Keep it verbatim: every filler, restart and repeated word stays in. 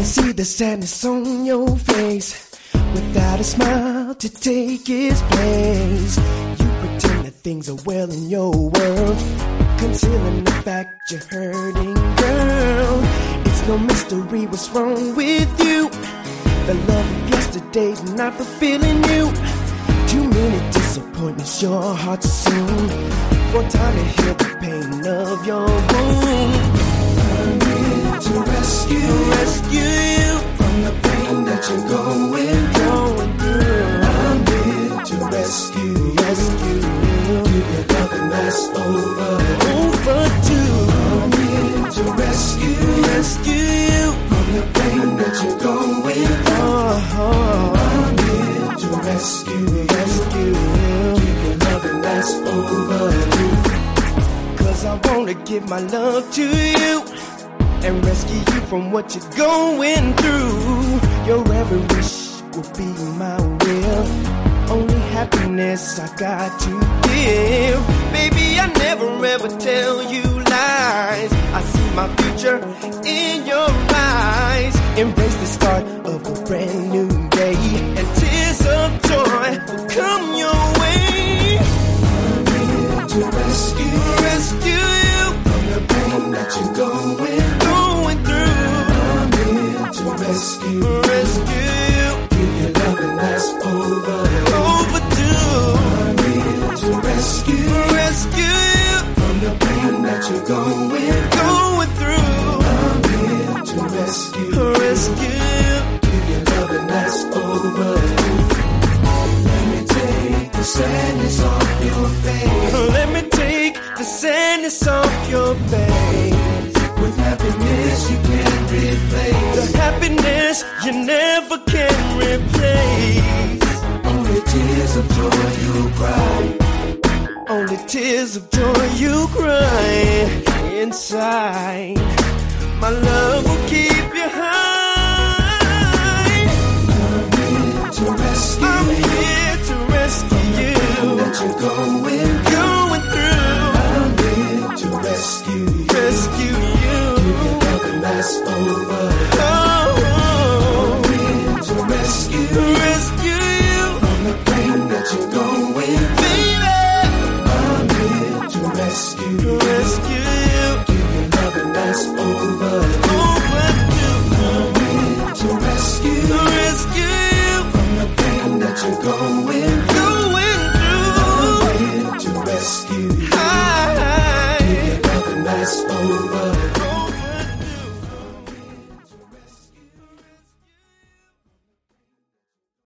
can see the sadness on your face, without a smile to take its place. You pretend that things are well in your world, concealing the fact you're hurting, girl. It's no mystery what's wrong with you. The love of yesterday's not fulfilling you. Too many disappointments, your heart's assumed. For time to heal the pain of your wound. I'm here to rescue, rescue you from the pain that you're going, going through. I'm here to rescue, rescue you. Give you nothing that's over, overdue. I'm here to rescue, rescue you from the pain that you're going through. Oh, I'm here to rescue, rescue you. Give you nothing that's overdue. Cause I wanna give my love to you and rescue you from what you're going through. Your every wish will be my will. Only happiness I got to give. Baby, I never ever tell you lies. I see my future in your eyes. Embrace the start of a brand new day, and tears of joy will come your way. I'm here to rescue, rescue you from the pain that you're going, going through. I'm here to rescue, rescue you. Give you loving that's over, overdue. I'm here to rescue, rescue you from the pain that you're going, going through. I'm here to rescue, rescue you. Give you loving that's overdue. Let me take the sadness off your face. Let me take the sadness off your face. With happiness you can't replace. The happiness you never can replace. Only tears of joy you cry. Only tears of joy you cry inside. My love will keep you high. I'm here to rescue. I'm here to rescue you. That you're going, going through. I'm here to rescue you. Rescue you. Give you nothing that's over. Oh, I'm here to rescue. Rescue you from the pain that you're going, baby. I'm here to rescue. Rescue you. Give you nothing that's over. Overdue. I'm here to rescue. Rescue you from the pain that you're going, going through. I'm here to rescue.